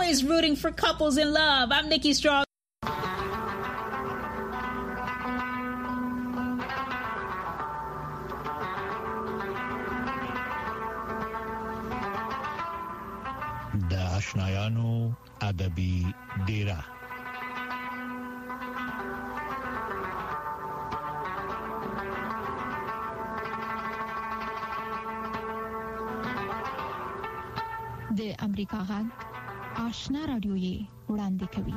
always rooting for couples in love. I'm Nikki Strong. د آشنایانو ادبي ډیره. د امریکا غږ آشنا رادیو یې وړاندې کوي.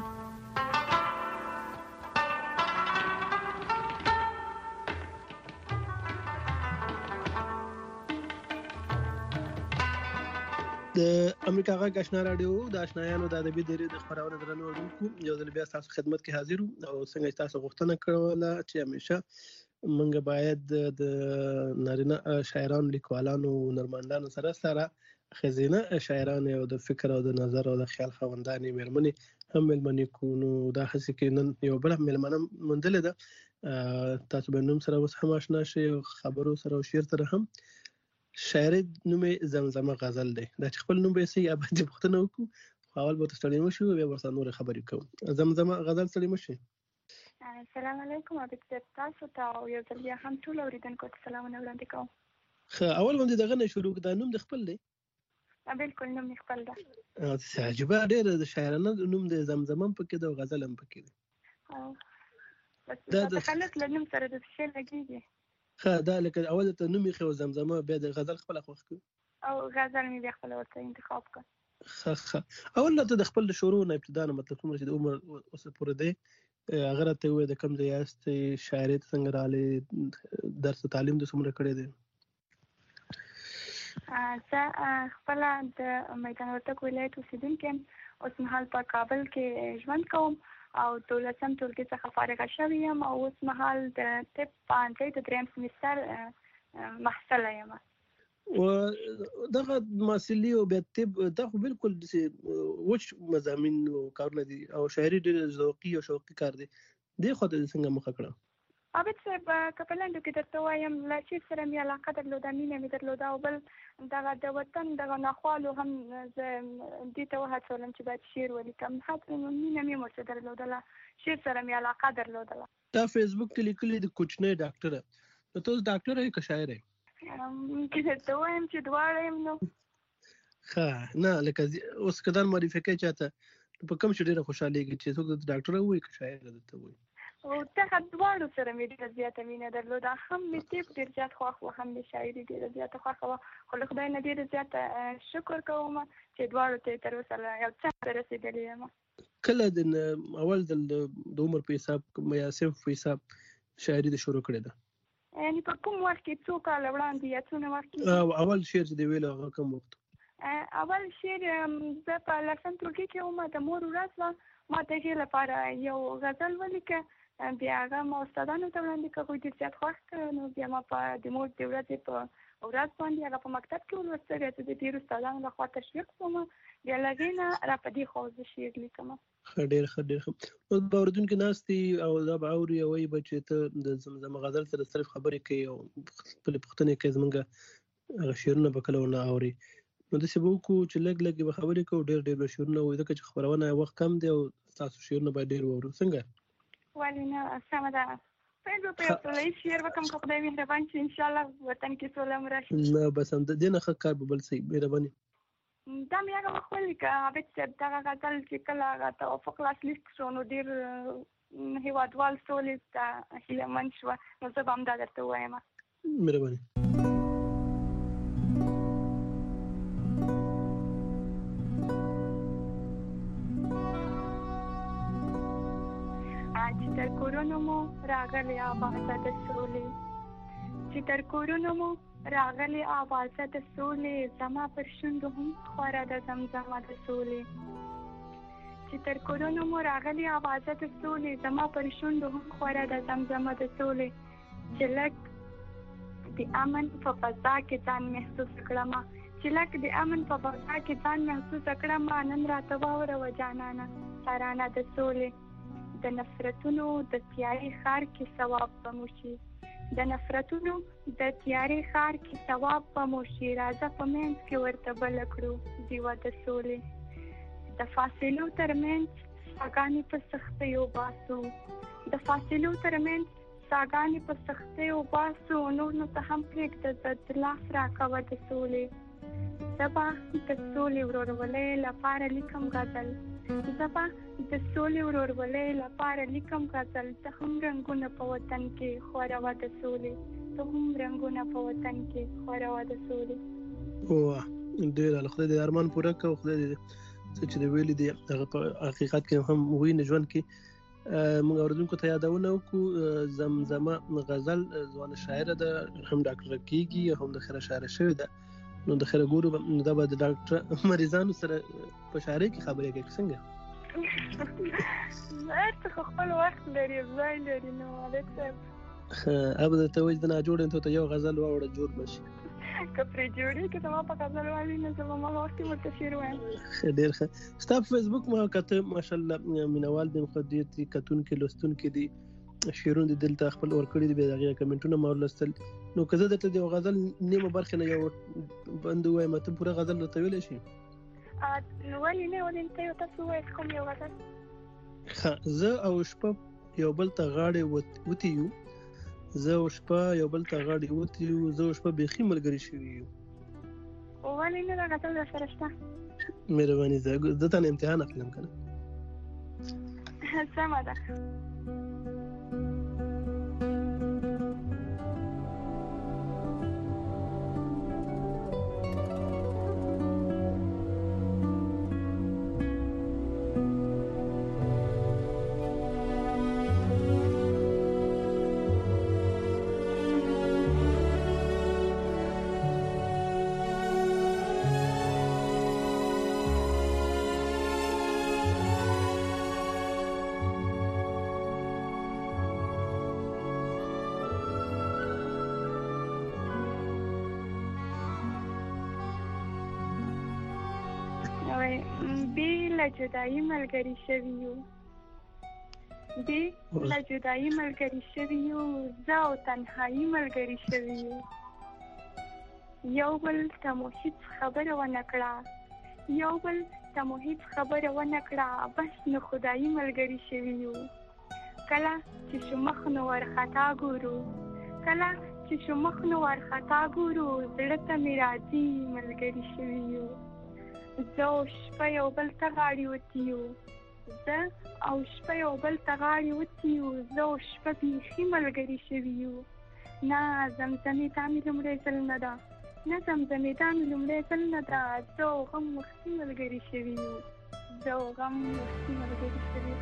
د امریکا غږ آشنا رادیو د آشنایانو د ادبي ډیرې د خبرونه درنو اورونکو یو ځل بیا تاسو خدمت کې حاضر او څنګه تاسو غوښتنه کوله چې همیشه موږ باید د نارینه شاعرانو لیکوالانو نرمندانو سره خزینه شاعران او د فکر او د نظر او د خیال خوندانې مېرمنې هم ملمنې کو. نو دا هڅه کې نن یو بل ملمنه موندلې ده. تاسو به نوم سره اوس هم آشنا شئ، خبرو سره او شعر سره هم. شاعر نوم زمزمه غزل دی. دا چې خپل نوم به یې یا باندې پوښتنه وکړو خو اول به تاسو ته وشو بیا ورسره نور خبرې کوو. زمزمه غزل سره مشي. السلام علیکم ابد تاسو ته یو ځل بیا هم ټول اوریدونکو ته سلامونه وړاندې کوم. اول باندې دغه نه شروع دا نوم د خپل دی؟ بالکل نوم خپل ده. عجیبه ډېر د شاعرانو نوم د زمزمه پکې د غزل هم پکې دی. دا د خلک له نوم سره د څه لګیږي. دا لکه اول ته نوم یې خو زمزمه بیا د غزل خپل خوښ کو او غزل مې بیا خپل ورته انتخاب کړ. اول ته د خپل شروع نه ابتدا نه مطلب کوم چې د عمر اوس پورې دی هغه ته وې د کم ځای است شاعري څنګه رااله درس تعلیم د څومره کړی دی؟ زه خپل د میدان وردګ ولایت اوسیدونکې یم. اوس مهال په کابل کې ژوند کوم او 12م ټولګي څخه فارغه شوې یم او اوس مهال د طب پوهنځي د 3م سمستر محصله یم. و دغه محصلي او بیا طب دا خو بالکل وچ مضامین او کارونه دي او شاعري ډېر ذوقي او شوقي کار دی. دې خو ته څنګه مخه کړه؟ ابد صاحب که په لنډو کې درته وایم له شعر سره مې علاقه درلوده، مینه مې درلوده او بل دغه د وطن دغه ناخوالو هم زه دې ته وهڅولم چې باید شعر ولیکم. مینه مې ورسره درلودله، شعر سره مې علاقه درلودله. دا فیسبوک کې لیکلي د کوچنۍ ډاکټره، نو ته اوس ډاکټره یې که شاعره یې؟ که درته وایم چې دواړه یم نو نه لکه اوس که دا معرفي کوي چاته په کوم شي ډېره خوشحالېږي چې څوک درته ډاکټره ووایي که شاعره درته ووایي؟ او دغه دواړو سره مې ډېره زیاته مینه درلوده. هم مې طب ډېر زیات خوښ و، هم مې شاعري ډېره زیاته خوښه وه. خو له خدای نه ډېره زیاته شکر کوم چې دواړو ته تر اوسه یو څه ته رسېدلې یم. کله د اول ځل د عمر په حساب یا صنف په حساب شاعري د شروع کړې ده؟ یعنې په کوم وخت کې څو کاله وړاندې یا څونه وخت کې؟ اول شعر چې دی ویلو هغه کوم وخت؟ اول شعر زه په 10م ټولګي کې وم. د مور ورځ وه، ما د هغې لپاره یو غزل ولیکه. بیا هغه ما استادانو ته وړاندې کړ، هغوی ډېر زیات خوښ کړ. نو بیا ما په د مور د ورځې په ورځ باندې هغه په مکتب کې ولوسته. بیا زه د ډېرو استادانو لخوا تشویق شوم، بیا له هغې نه را په دې خوا زه شعر لیکم. ډېر ښه ډېر ښه. اوس به اورېدونکي ناست دي او دا به اوري او وایي به چې ته د زمزمه غزل سره صرف خبرې کوي او خپلې پوښتنې کوي، زموږ هغه شعرونه به کله ونه اوري. نو داسې به وکړو چې لږ لږ به خبرې کوو، ډېر ډېر به شعرونه ووایو ځکه چې خپرونه وخت کم دی او ستاسو شعرونه باید ډېر واورو. څنګه؟ ولې نه، سمه ده. باید به په یو سوله ییز شعر وکړم که خدای مهربان شي انشاءالله وطن کې سوله هم راشي. نه بس هم د دې نه ښه کار به بل څه وي. مهرباني. دا مې هغه وخت ولیکه عابد صاحب، دغه غزل چې کله هغه توافق لاسلیک شو نو ډېر هېوادوال سولې ته هیله مند شوه. نو زه به همدا درته ووایم. مهرباني. چې تر کورونو مو راغلې آوازه د سولې، چې تر کورونو مو راغلې آوازه د سولې، زما پر شونډو هم خوره د زمزمه د سولې. چې تر کورونو مو راغلې آوازه د سولې، زما پر شونډو هم خوره د زمزمه د سولې. چې لږ د امن په فضا کې ځان محسوس کړم، چې لږ د امن په فضا کې ځان محسوس کړم، نن راته واوره جانانه ترانه د سولې. د نفرتونو د تیارې ښار کې ثواب به مو شي، د نفرتونو د تیارې ښار کې ثواب به مو شي. راځه په منځ کې ورته بله کړو ډیوه د سولې، د د فاصلو ترمنځ ساګانې په سختیو باسو د فاصلو ترمنځ ساګانې په سختیو باسو نور نو ته هم پرېږده د لاس راکوه د سولې زه به د سولې ورورولۍ لپاره لیکم غزل زه به د سولې ورورولۍ لپاره لیکم غزل ته هم رنګونه په وطن کې خوروه د سولې ته هم رنګونه په وطن کې خوروه د سولې. واه ډېر خدای دې ارمان پوره کړه او خدای دې څه چې ویلي دي هغه په حقیقت کې هم ویني ژوند کې. موږ اوریدونکو ته یادونه وکړو زمزمه غزل ځوان شاعره ده هم ډاکټر کیږي هم د خیره شاعره شوې ده. نو د خیره ګورو دا به د ډاکټر مریضانو سره په شاعرۍ کې خبرې کوي څنګه؟ هر څه خپل وخت لري ځای لري نو الک صاحب اب ته وځ د نه جوړ ته یو غزل واوړه جوړ بشي که پرې جوړي که ما په غزل والی نه زما ما وخت مرته شعر وایم. ډېر ښه. ستا په فیسبوک ما کته ماشاءالله مینوال د مخدیت کتون کې لستون کې دي شعرونه د دلته خپل اور کړی دي به دغه کمنټونه ما ولستل. نو که زه درته د غزل نیمه برخه نه یو بند وایم ته پوره غزل راته ویلی شي؟ نو ولې نه ولې ته یو تاسو وایې کوم یو غزل؟ زه او شپه یو بل ته غاړې وتیو زه او شپه یو بل ته غاړې وتیو زه او شپه بیخي ملګري شوي یو. ولې نه دا غزل درسره شته؟ مهرباني زه ته امتحان اخلم که نه. سمه ده. جدائی ملګری شوي یو بې له جدائی ملګری شوي یو زه او تنهایي ملګری شوي یو یو بل ته مو هېڅ خبره ونه کړه یو بل ته مو هېڅ خبره ونه کړه بس نو خدایي ملګری شوي یو کله چې شو مخ نو ورخطا ګورو کله چې شو مخ نو ورخطا ګورو زړه ته مې راځي ملګری شوي یو زه او شپه یو بل ته غاړې وتیو زه او شپه یو بل ته غاړې وتیو زه او شپه بیخي ملګري شوي یو نه زمزمې دا مې لومړی ځل نه ده نه زمزمې دا مې لومړی ځل نه ده زه او غم وختي ملګري شوي یو زه او غم وختي ملګري شوي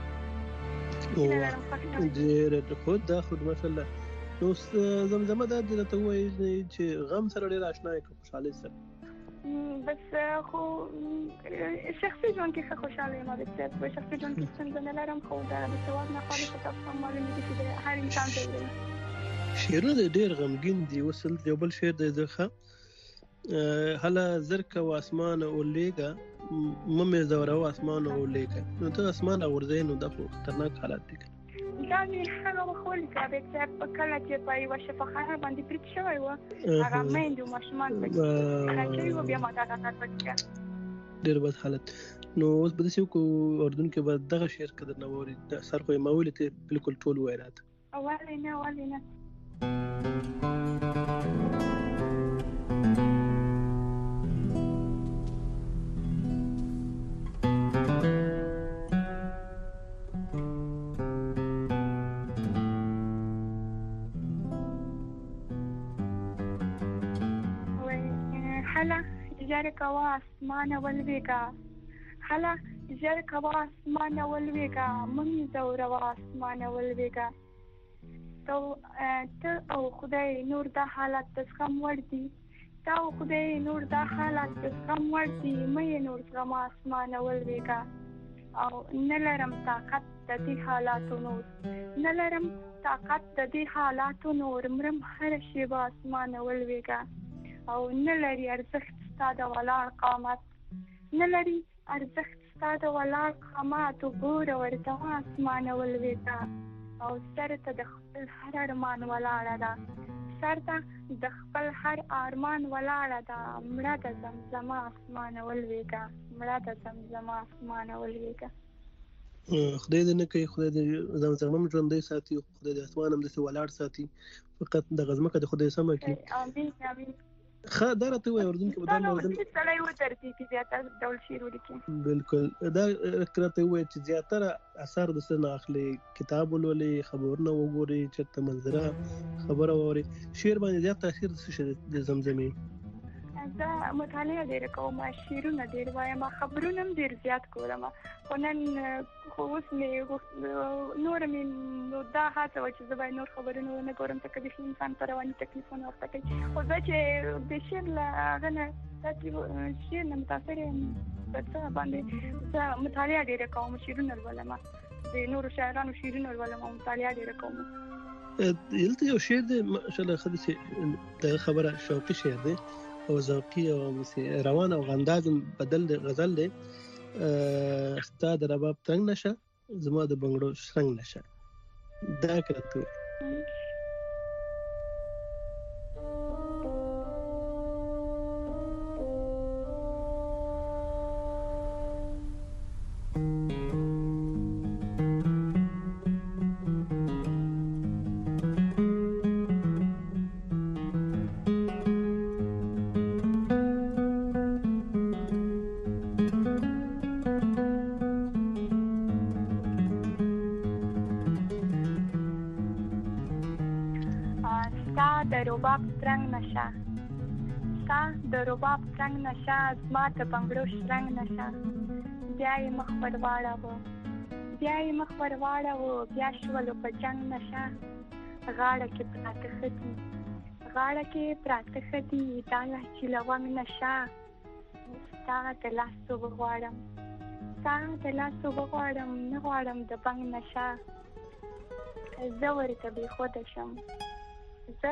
ډېر خود ماشاءالله. نو زمزمه دا دې راته ووایي چې غم سره ډېر اشنا یې که خوشحالۍ سره؟ بس خو شخصي ژوند کې ښه خوشحاله یم عابد صاحب په شخصي ژوند کې ستونزه نه لرم خو د سواد نه خالي په تاسو هم معلومه دي چې هر انسان ته ویل شعرونه ډېر غمګین دي. وصل یو بل شعر دی زخه هله زرکه و اسمان اولیګه ممې زوره و اسمان اولیګه نو ته اسمان اورځې نو دا خو خطرناک حالات دي. دا مې هغه وخت ولیکه عابد صاحب په کله چې په یوه شفاخانه باندې برید شوی و هغه میندې و ماشومان پکې شوي و بیا ما دغه کار پکې کړ. ډېر بد حالت. نو اوس به داسې وکړو اردوونکي به دغه شعر که درنه واوري سر خو یې ما ویلې ته بلکل ټول ووایه راته. ولې نه ژر کوه اسمانه ولویږه هله ژر کوه اسمانه ولویږه ممې ځوروه اسمانه ولویږه ته او خدای نور دا حالت د زغم وړ دي ته او خدای نور دا حالت د زغم وړ دي مه یې نور زغمه اسمانه ولویږه او نه لرم طاقت د دې حالاتو نور نه لرم طاقت د دې حالاتو نور مرم هره شیبه اسمانه ولویږه او نه لري ارزښت ستا د ولاړ قامت نه لري ارزښت ستا د ولاړ قامت وګوره ورته اسمانه ولویږه او سر ته د خپل هر ارمان ولاړه ده سر ته د خپل هر ارمان ولاړه ده مړه د زمزمه اسمانه ولوېږه مړه د زمزمه اسمانه ولوېږه. خدای دې نه کوي خدای دې زمزمه هم ژوندۍ ساتي خدای دې اسمان هم داسې ولاړ ساتي فقط دغه ځمکه د خدای سمه کړي. امین امین. ښه دا راته ووایه اردن کې به دا سړی ودرېږي زیاتره ډول شعر ولیکي. بالکل دا راته ووایه چې زیاتره اثر د څه نه اخلي کتاب ولولئ خبرونه وګورئ چېرته منظره خبره واورئ شعر باندې زیات تاثیر د څه شی د زمزمې؟ زه مطالعه ډېره کوم شعرونه ډېر وایم خبرونه هم ډېر زیات کوم خو نن خو اوس مې نور مې نو دا هڅه وه چې زه باید نور خبرونه ونه ګورم ځکه بیخي انسان په رواني تکلیفونه ورته کوي خو زه چې د شعر له هغه نه شعر نه متاثر یم په څه باندې زه مطالعه ډېره کوم شعرونه لولم د نورو شاعرانو شعرونه لولم او مطالعه ډېره کوم. دلته یو شعر دی ماشاءالله ښه داسې دغه خبره شوقي شعر دی او ذوقي او روان او انداز بدل دی غزل دی ستا د رباب تنګ نشه زما د بنګړو شرنګ نشه دا کرته د رباب ترنګ نشه زما د بنګړو شرنګ نشه بیا یې مخ ور واړوه بیا شولو په جنګ نشه غاړه کې پراته ښه دي دا لا چې لونګ نشه ستا د لاسو وغواړم نه غواړم د بنګ نشه زه ورته بېخوده شم ستا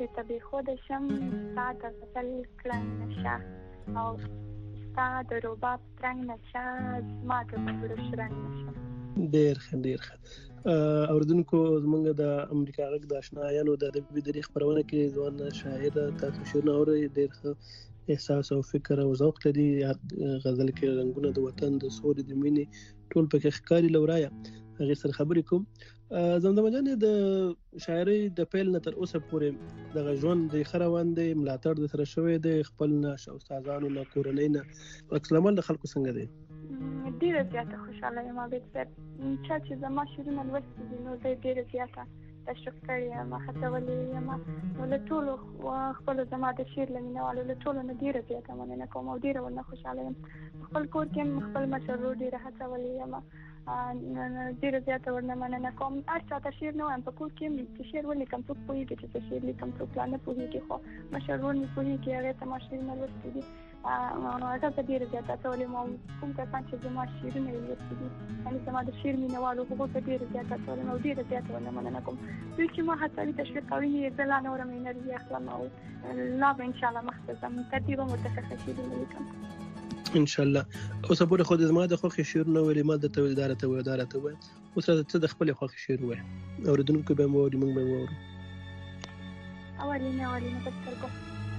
د غزل کلنګ نشه او ستا د رباب ترنګ نشه زما د بنګړو شرنګ نشه. ډېر ښه اوریدونکو زموږ د امریکا غږ د اشنایانو د ادبي درې خپرونه کې ځوان شاعر تاسو شعرونه اورئ ډېر ښه احساس او فکر او ذوق لري غزل کې رنګونه د وطن د سولې د مینې ټول پکې ښکاري لورایه هغې سره خبرې کوم. زمزمه جانې د شاعرۍ د پیل نه تر اوسه پورې دغه ژوند د ښه روان دی ملاتړ د سره شوی دی خپل نه استادانو نه کورنۍ نه عکس العمل د خلکو څنګه دی؟ ډېره زیاته خوشحاله یم عابد صاحب چا چې زما شعرونه لوستي دي نو زه ډېره زیاته تشویق کړې یم هڅولې یم نو له ټولو خپلو زما د شعر له مینهوالو له ټولو نه ډېره زیاته مننه کوم او ډېره ورنه خوشحاله یم خپل کور کې هم خپل مشر ورور ډېره هڅولې یم ډېره زیاته ورنه مننه کوم هر چا ته شعر نه وایم په کور کې چې شعر ولیکم څوک پوهېږي چې څه شعر لیکم څوک لا نه پوهېږي خو مشر ورور مې پوهېږي هغې ته ما شعرونه لوستي دي هغه ته ډېره زیاته هڅولې یم او کوم کسان چې زما شعرونه یې لوستي دي یعنې زما د شعر مینهوالو هغو ته ډېره زیاته هڅولې یم او ډېره زیاته ورنه مننه کوم دوی چې ما هڅوي تشویق کوي زه لا نوره مې انرژي اخلم او لا به انشاءالله مخته ځم ترتیب هم ورته ښه شعرونه لیکم انشاءالله. اوس پورې خو د زما د خوښې شعرونه ویلې ما درته ویل دا راته وایه اوس راته څه د خپلې خوښې شعر ووایه اورېدونکي به یې واوري موږ به یې واورو. اولینه په سترګو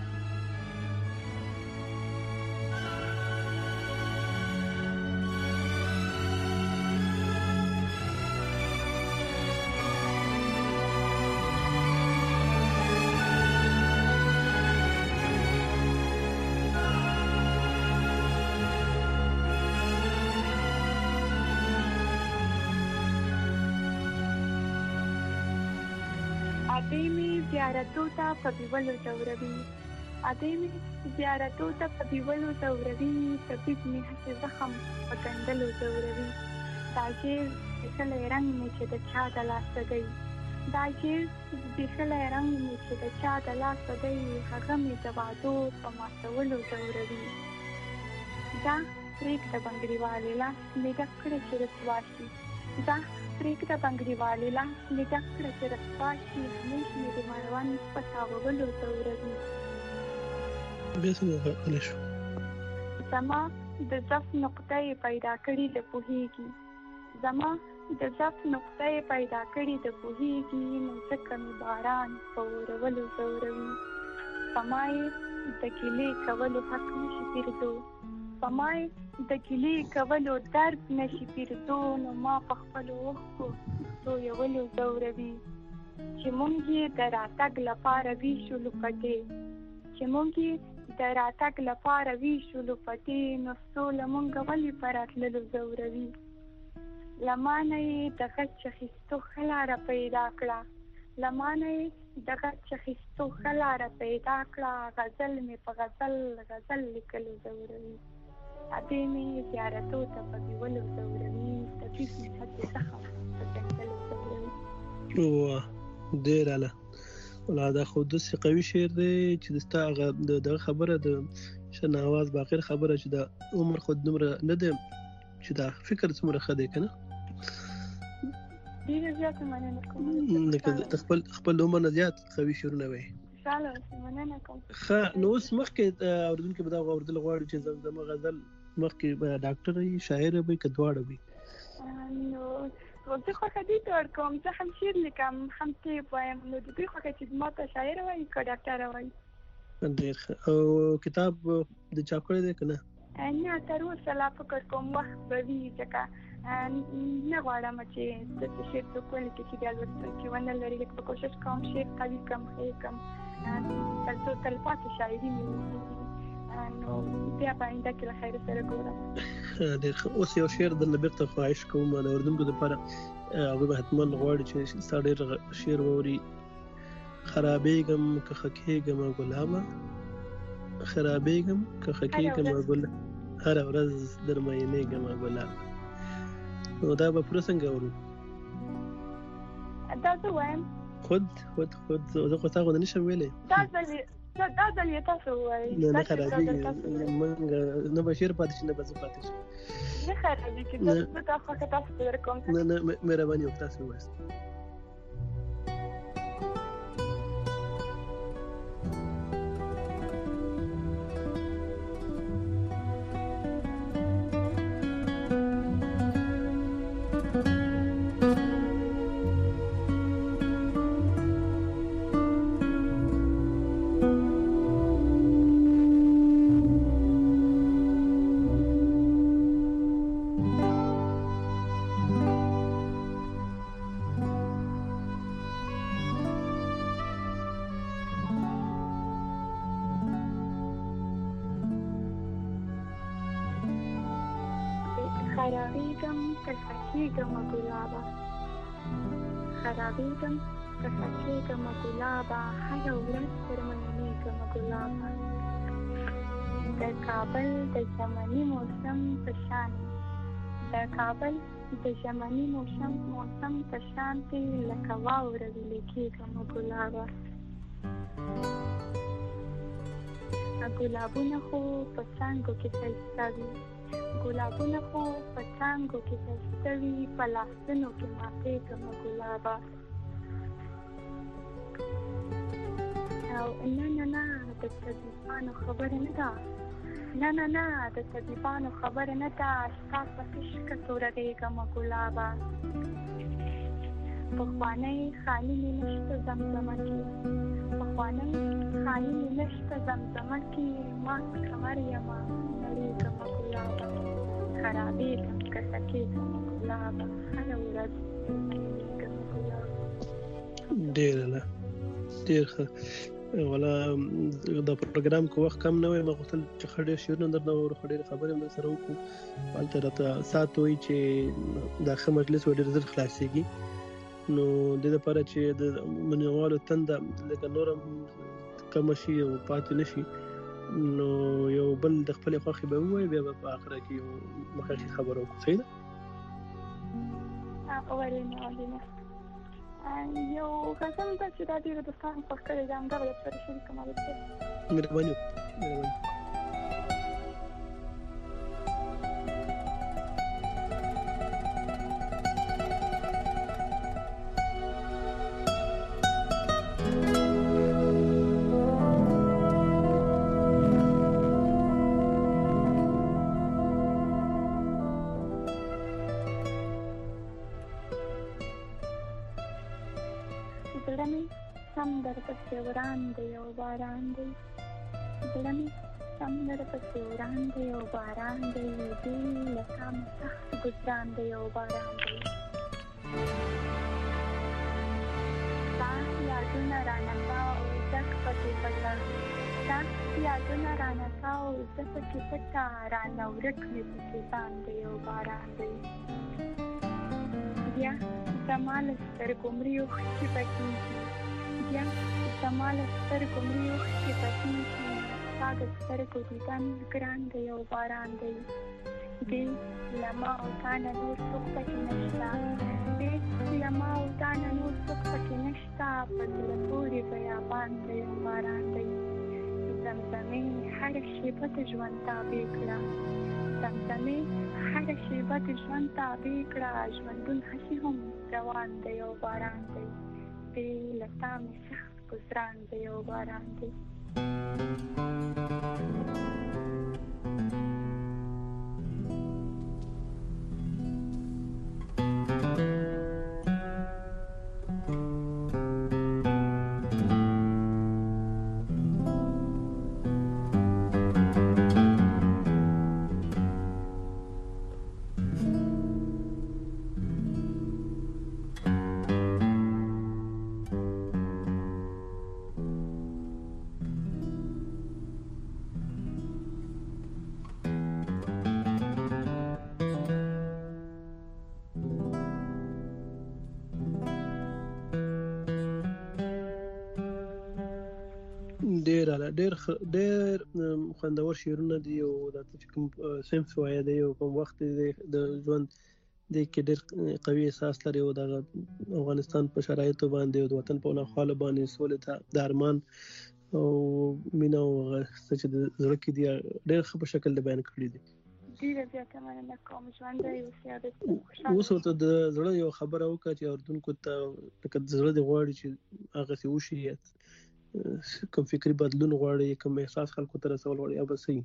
زیارتو ته په بیولو ځوروي طبیب مې هسې زخم په ګنډلو ځوروي دا شعر زبېښلی رنګ مې چې د چا د لاسه دی هغه مې د وعدو په ماتولو ځوروي دا پرېږده بنګړیوالې لاس مې ډک کړه چې رسوا شي پرېږده بنګړیوالې لاس مې ډک کړه چې رسوا شي همیش مې د مړوند په تاوولو ځوروي بیا څنګه غلی شو زما د ضعف نقطه یې پیدا کړې ده پوهېږي زما د ضعف نقطه یې پیدا کړې د پوهېږي نو ځکه مې باران په اورولو ځوروي په ما یې د ګیلې کولو حق نشي پیرزو په ما یې د ګیلې کولو درد نشي پیرزو نو ما په خپلو اوښکو تویولو ځوروي چې مونږ یې د راتګ لپاره ویشولو پټې چې مونږ یې د راتګ لپاره ویشولو پټې نو سوله مونږ ولې په راتللو ځوروي له مانه یې د غچ اخیستو ښه لاره پیدا کړه له مانه یې د غچ اخیستو ښه لاره پیدا کړه غزل مې په غزل لیکلو ځوروي ادې مې زیارتو ته په بیولو ځوروي طبیب مې هسې زخم په څنډلو ځوروي ډېر اعلی ولا دا خو داسې قوي شعر دی چې ستا هغه دغه خبره د شناواز باقر خبره چې د عمر خود دومره نه دی چې دا فکر څومره ښه دی که نه ډېره زیاته مننه کوم لکه د خپل عمر نه زیات قوي شعرونه وایي خوشحاله اوسئ مننه کوم ښه نو اوس مخکې اورېدونکي به دا اورېدل غواړي چې زمزمه غزل مخکې به ډاکټر وي شاعر وي که دواړه وي نو زه خوښه دې ته ورکوم زه هم شعر لیکم هم طب وایم نو د دوی خوښه چې ما ته شاعر وایي که ډاکټره وایي ډېر ښه او کتاب د چاپ کړی دی که نه نه تر اوسه لا فکر کوم وخت به وي ځکه نه غواړم چې داسې شعر څوک ولیکي چې بیا لوستونکي ونه لري لږ به کوشش کوم شعر قوي کړم ښه کړم تر څو تلپاتې شاعري مې وکړي نو بیا به آینده کې له خیر سره ګورم ډېر ښه اوس یو شعر درنه بېرته خواهش کوم د اورېدونکو دپاره هغوی به حتما غواړي چې ستا ډېر شعر واوري خرابېږم که ښه کېږمه ګلابه خرابېږم که ښه کېږمه ګل هره ورځ در مینېږمه ګلابه نو دا به پوره څنګه اورو دا زه وایم خود زه خو ستا غوندې نشم ویلی دا ځل یې تاسو ووایئ نه خرابېږي موږ نه به شعر پاتې شي نه به زه پاتې شم نه خرابېږي زه دا خوښه تاسو ته درکوم نه مهرباني وکړه تاسو ووایاست خرابېږم که ښه کېږمه ګلابه خرابېږم که ښه کېږمه ګلابه هره ورځ در مینېږمه ګلابه د کابل د ژمني موسم په شان د کابل د ژمني موسم په شان کې لکه واوره ویلې کېږمه ګلابه ګلابونه خو په څانګو کې ښایسته وي ګلابونه خو په څانګو کې ښایسته وي په لاسونو کې ماتېږمه ګلابه او نه د طبیبانو خبره نه ده نه د طبیبانو خبره نه ده ستا په عشقه تورغېږمه ګلابه پخوانی خالي مې نشته زمزمه کې پخوانی خالي مې نشته زمزمه کې ما کمر یمه نړېږمه ګلابه خرابېږم که ښه کېږمه ګلابه هره ورځ نړېږمه ګلابه ډېر ښه والا دا پروګرام کو وخت کم نه وي ما غوښتل چې ښه ډېر شعرونه درنه واورو ښه ډېرې خبرې هم درسره وکړو هلته راته ساعت وایي چې دا ښه مجلس به ډېر ژر خلاصېږي نو د دې لپاره چې د منوالو تنده لکه نور هم کمه شي او پاتې نه شي نو یو بل د خپلې خوښې به ووایي بیا به په آخره کې یو مخکې خبره وکړو صحیح ده ولې نه یو غزل ده چې دا ډېرو دوستانو خوښ کړې ده همدغه درسره شریکوم مهرباني زړه مې سم درپسې وران دی او باران دی زړه مې سم درپسې وران دی او باران دی دې له تا مې سخت ګزران دی او باران دی ستا یادونه رانڅا او ډک پکې پټه ستا یادونه رانڅا او زه پکې پټه رانه ورک مې پکې ځان دی او باران دی بیا زما له سترګو مري اوښکې بهېږي بیا زما له سترګو مري اوښکې بهېږي ستا د سترګو دیدن ګران دی او باران دی دې له ما او تا نه نور څوک پکې نشته دې له ما او تا نه نور څوک پکې نشته په زړه پورې بیابان دی او باران دی زمزمې هره شېبه د ژوند تابع کړه زمزمې هره شېبه د ژوند تابع کړه ژوندون هسې هم روان دی او باران دی دې له تا مې سخت ګزران دی او باران دی ډېر خوندور شعرونه دي او دا چې کوم سیمس وایي دی او کوم وخت دی د ژوند دی کې ډېر قوي احساس لري او د افغانستان په شرایطو باندې او د وطن په ناخواله باندې سولې ته د ارمان او مینه او چې د زړه کې دی ډېر ښه په شکل د بیان کړی دي ډېره زیاته مننه کوم ژوندی اوسې اوس ورته د زړه یو خبره وکړه چې اورېدونکو ته لکه د زړه دې غواړي چې هغسې وشي کوم فکري بدلون غواړي کوم احساس خلکو ته رسول غواړي یا به صحیح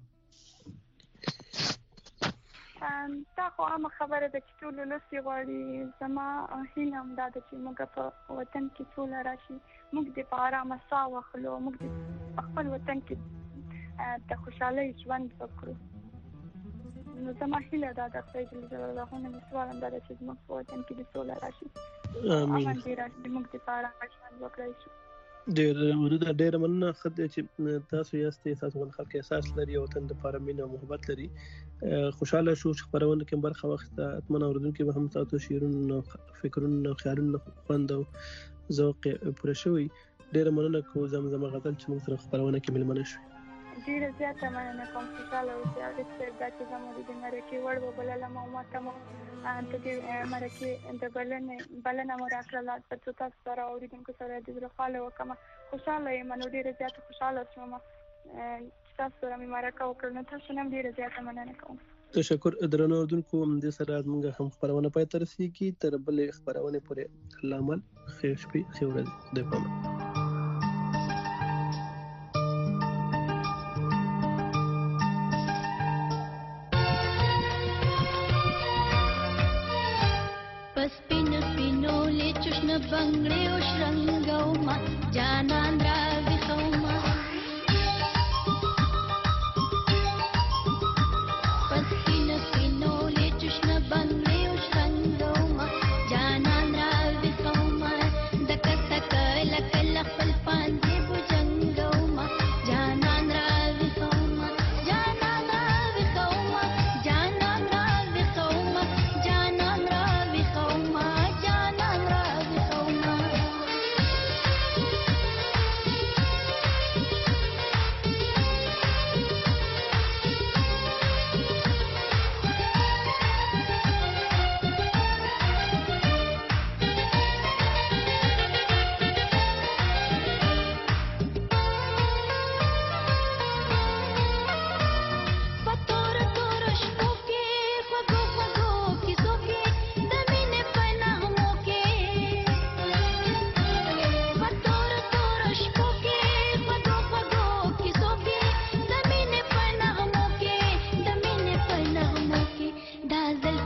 دا خو عامه خبره ده چې ټول ولس یې غواړي زما هیله همدا ده چې موږ په وطن کې سوله راشي موږ دې په ارامه ساه واخلو موږ دې په خپل وطن کې د خوشحالۍ ژوند وکړو نو زما هیله دا ده خدای جل جلاله نه مې سوال همدا ده چې زموږ په وطن کې دې سوله راشي امن دې راشي موږ دې په ارامه ژوند وکړی شو ډېر مننه خدای چې تاسو یاستئ تاسو ول خلک احساس لري او وطن لپاره مینه او محبت لري خوشاله شو چې خبرونه کې برخه واخیسته اتمنه اوریدونکو به هم تاسو شعرونه فکرونه خیالونه خوند او ذوق پوره شوی ډېر مننه کوم زمزمه غزل چې موږ سره خبرونه کې ملمنه شو ډېره زیاته مننه کوم خوشاله اوسئ هغې صاحب دا چې زموږ د مرکې وړ وبللم او ما ته مو د دې مرکې د بلنه مو راکړله تر څو تاسو سره اورېدونکو سره د زړه خواله وکړم خوشاله یم نو ډېره زیاته خوشاله شوم چې تاسو سره مې مرکه وکړل نو تاسو نه هم ډېره زیاته مننه کوم تشکر درنو اورېدونکو دې سره موږ هم خپرونه پای ته رسېږي تر بلې خپرونې پورې الله مل ښې شپې ښې ورځې د پامه बंगड़े ओ श्रृंगौमा जानांद्रा विखौमा पस्किन पिनोले चुष्ण बंगड़े ओ श्रृंगौमा जानांद्रा विखौमा दक तक लक लखल पांजे बुजंगौमा जानांद्रा विखौमा जानांद्रा विखौमा जानांद्रा विखौमा जानांद्रा विखौमा जानांद्रा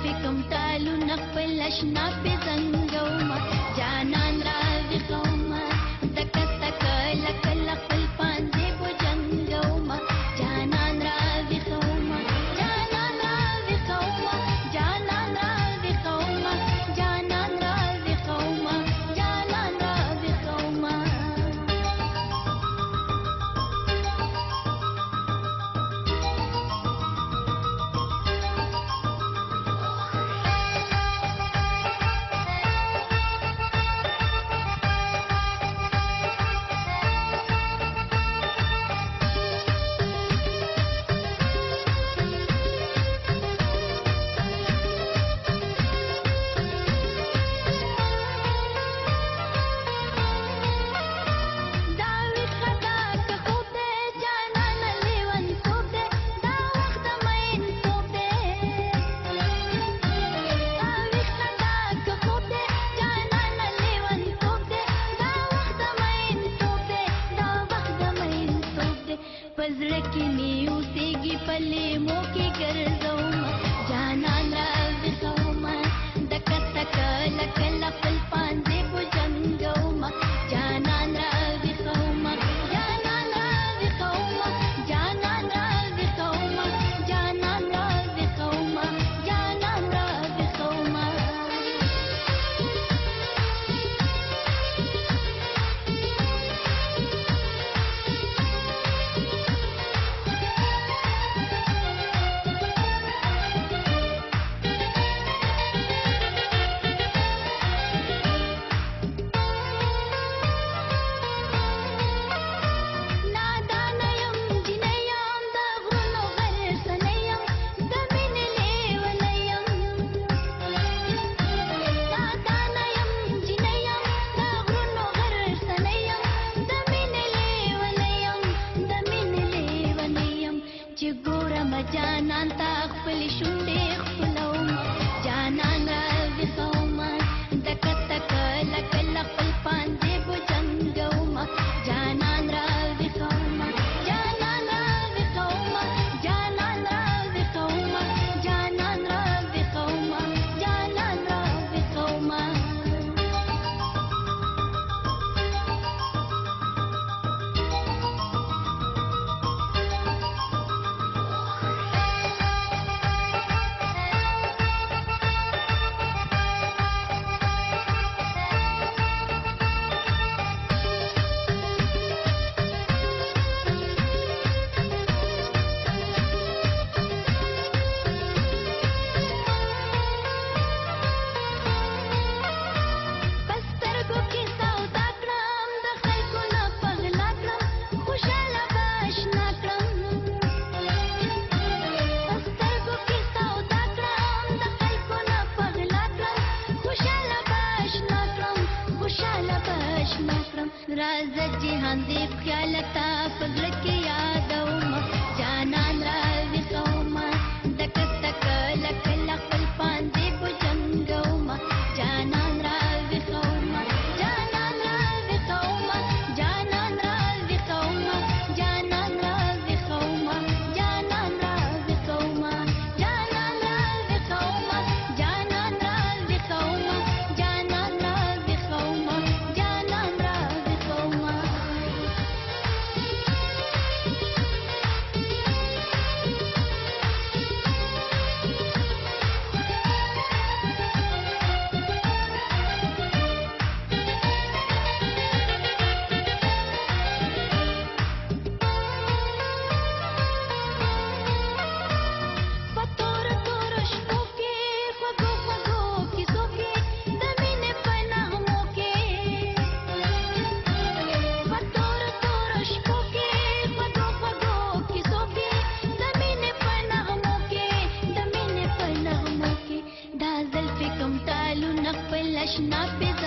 اشنا بزنگوما جانان را بخوما پزړه کې مې اوسېږي پلې مو کې ګرځومه جانان راوښومه دکه تکه لکه خپل پانځې په جنګومه جانان راوښومه جانان راوښومه جانان راوښومه جانان راوښومه جانان راوښومه جانان تا خپل شونډې خپلومه جانان راوښومه دکه تکه لکه خپل پانځې په جنګومه جانان راوښومه جانان راوښومه جانان راوښومه جانان راوښومه جانان راوښومه راځه جهان دې خیال تا پزړه کې یادومه جانان راوښومه دکه تکه لکه خپل پانځې په جنګومه جانان راوښومه جانان راوښومه جانان راوښومه جانان راوښومه جانان راوښومه جانان راوښومه جانان راوښومه جانان راوښومه جانان راوښومه اشنا په